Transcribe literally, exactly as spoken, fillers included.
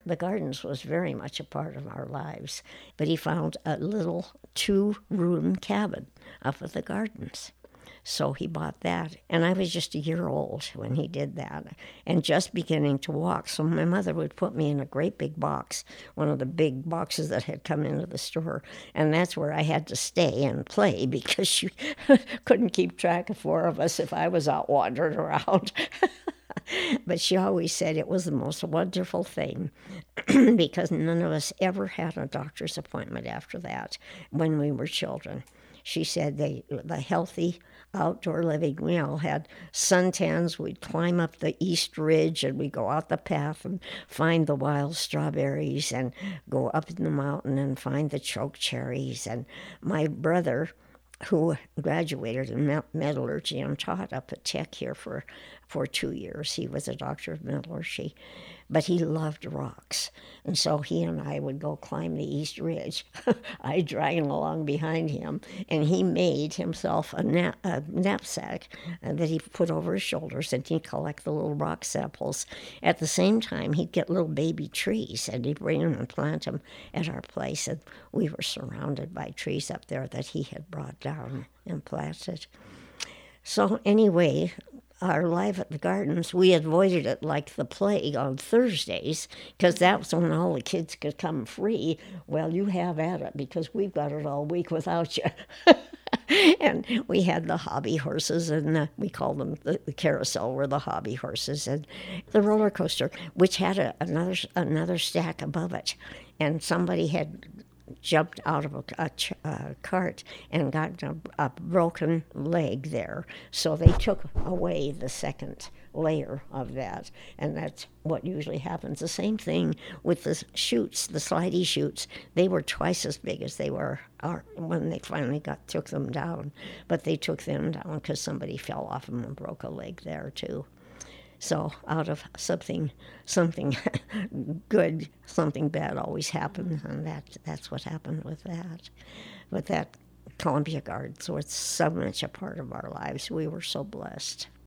the gardens was very much a part of our lives. But he found a little two-room cabin up at the gardens. So he bought that, and I was just a year old when he did that, and just beginning to walk. So my mother would put me in a great big box, one of the big boxes that had come into the store, and that's where I had to stay and play because she couldn't keep track of four of us if I was out wandering around. But she always said it was the most wonderful thing because none of us ever had a doctor's appointment after that when we were children. She said they, the healthy outdoor living, we all had suntans. We'd climb up the East Ridge and we'd go out the path and find the wild strawberries and go up in the mountain and find the choke cherries. And my brother, who graduated in metallurgy and taught up at Tech here for, for two years. He was a doctor of metallurgy, but he loved rocks. And so he and I would go climb the East Ridge. I dragging along behind him, and he made himself a, na- a knapsack that he put over his shoulders, and he'd collect the little rock samples. At the same time, he'd get little baby trees, and he'd bring them and plant them at our place. And we were surrounded by trees up there that he had brought down and planted. So anyway, our life at the gardens, we avoided it like the plague on Thursdays because that was when all the kids could come free. Well, you have at it because we've got it all week without you. And we had the hobby horses, and the, we called them the, the carousel were the hobby horses, and the roller coaster, which had a, another another stack above it. And somebody had jumped out of a, a, a cart and got a, a broken leg there. So they took away the second layer of that, and that's what usually happens. The same thing with the chutes, the slidey chutes. They were twice as big as they were our, when they finally got took them down, but they took them down because somebody fell off them and broke a leg there too. So out of something, something good, something bad always happens, and that that's what happened with that. But that Columbia Gardens was so much a part of our lives. We were so blessed.